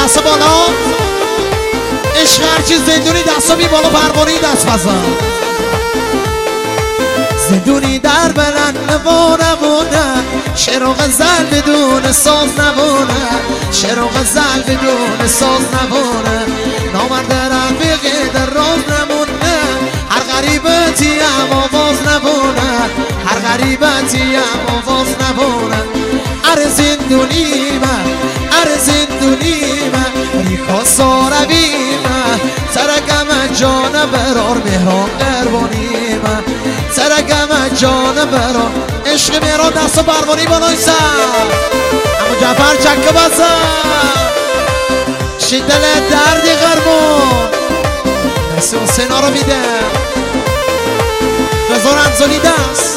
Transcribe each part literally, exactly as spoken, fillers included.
دست بالا. عشق هرچی زندونی دست بی بالا، پروانه‌ای دست بزن. زندونی در بلند نمونه، شعر و غزل بدون ساز نمونه، شعر و غزل بدون ساز نمونه. نامرد رفیقی در راز نمونه، هر غریبتی هم آواز نمونه، هر غریبتی هم آواز نمونه. اره زندونی من، اره زندونی من، ریکا ساروی من، سرگم جان برار مهران قربانی من، سرگم جان برار. عشق مهران دست و پروانه‌ای بالای سر. اما جعفر چکه بزن شدل دردی قربون. دست حسین ها رو میده رضا رمزانی دست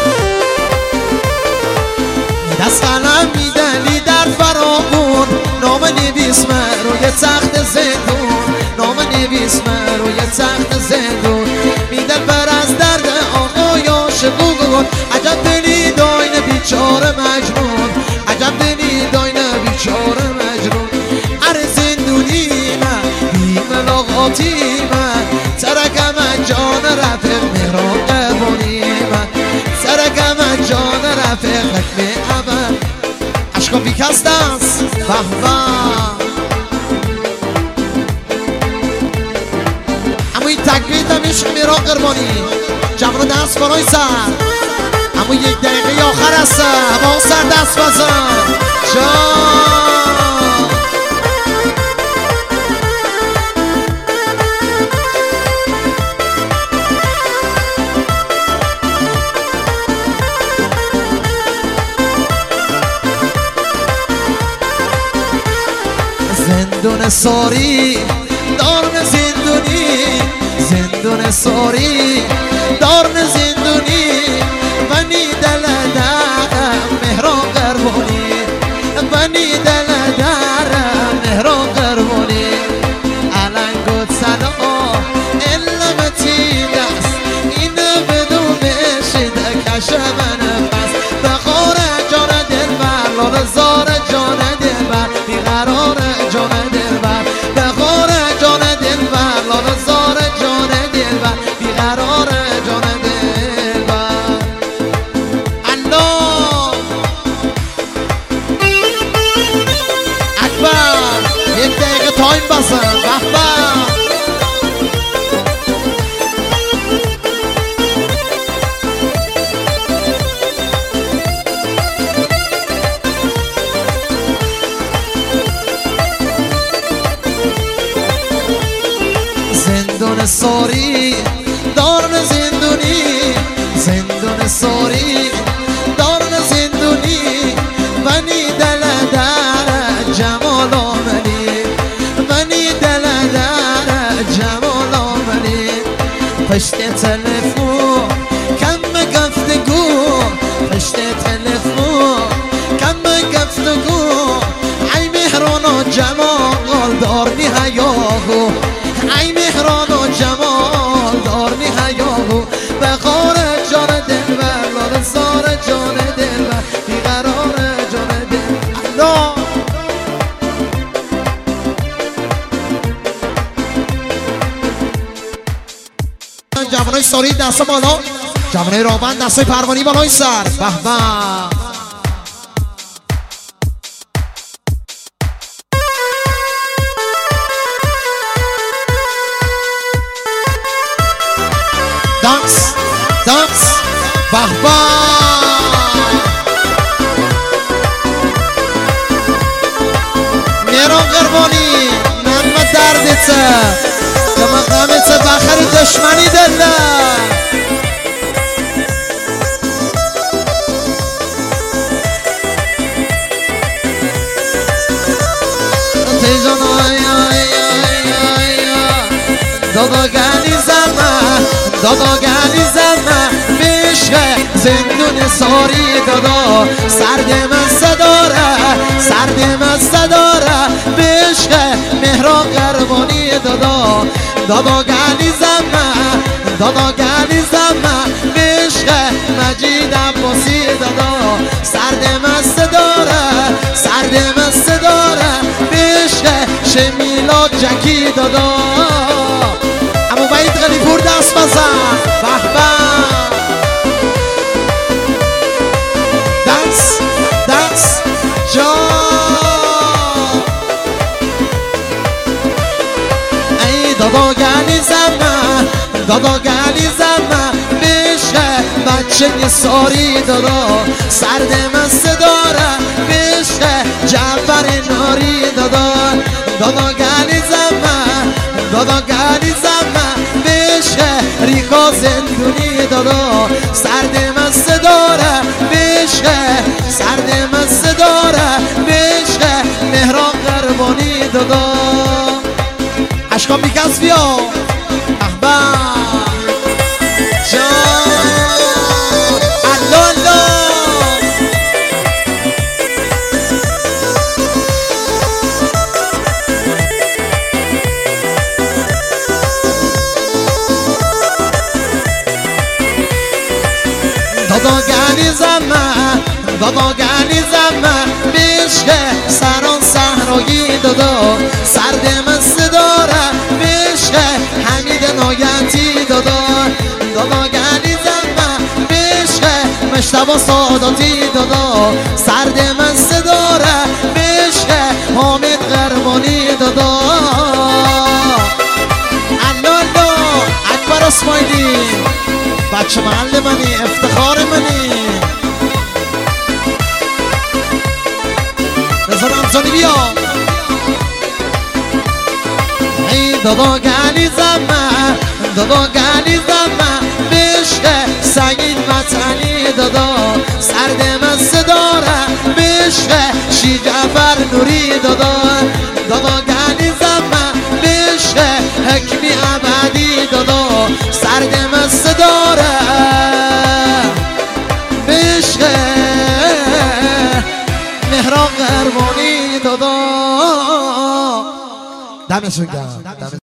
دست قلم میده لی در فرامون. نام نویس من روی تخت زندون، نام نویس من روی تخت زندون. میدل بر از درد آقای عاشقون، عجب دلی داین بیچاره مجنون، عجب دلی داین بیچاره مجنون. اره زندونی من بی ملاقاتی من، سرگم جان رفیق مهران قربانی من، سرگم جان رفیق حکم عمل. عشقا بیکست دست بحبه اما این تکبیت هم عشق مهران قربانی. جمعه دست برای سر. اما یک دقیقه آخر هست، با سر دست بزن جان. زندون ساری دارن زندونی، زندون ساری دارن زندونی. بنی دل دارم مهران قربانی، بنی دل دارم مهران قربانی. علنگوت سلام علمتی دست این بدون شده کشه من پس. بخور جان دل بر لال زار جان دل بر بیقرار جان دل بر. بخور جان دل بر لال زار جان دل بر بیقرار جان دل بر. الله اکبر. یک دقیقه تایم بسن بحبه. زندون ساری دارن زندونی، زندون ساری دارن زندونی. بنی دل در جمال آمنی، بنی دل در جمال آمنی. پشت تلفون کم گفتگو، پشت تلفون کم گفتگو. ای مهران و جمال دارنی حیاهو، ای مهران و جمال دارنی حیاهو. بخور جان دل بر لال زار جان دل بر بیقرار جان دل. الله جوانای ساری دست بالا، جوانای راون دستای پروانه‌ای بالای سر. بحبه دانس دانس بحبه. مهران قربانی نمه دردته کما غمته بخر دشمنی دله. تیجان آی آی آی آی دادا گلی زمه، دادا گلی زمه بشقه زندون ساری. دادا سرد مزه داره، سرد مزه داره بشقه مهران قربانی. دادا دادا گلی زمه، دادا گلی زمه بشقه مجید عباسی. دادا سرد مزه داره، سرد مزه داره بشقه بچه میلاد جکی دادا امو وحید غنیپور دست بزن به به دست دست جا ای دادا گلی زمه دادا گلی زمه بشه بچه ساری دادا سرد مست داره بشه جعفر ناری دادا دادا گلی زمه دادا گلی زمه بشه ریکا زندونی دادا سرد مست داره بشه سرد مست داره بشه مهران قربانی دادا اشکام بیکس بیا احباب دادا گلی زمه دادا گلی زمه بشه سران صحرایی دادا سرد مست داره بشه حمید نایتی دادا دادا گلی زمه بشه مشتبه ساداتی دادا سرد مست داره بشه حامد قربانی دادا الله اکبر اسماعیلی بچه محل منی افتخار منی رضا رمضانی بیا ای دادا گلی زمه دادا گلی زمه بشه سعید مطعنی دادا سرد مست داره بشه شی جعفر نوری دادا دادا گلی زمه بشه حکمی ابدی دادا سرد مست داره بشه مهران قربانی دادا دمشون گرم.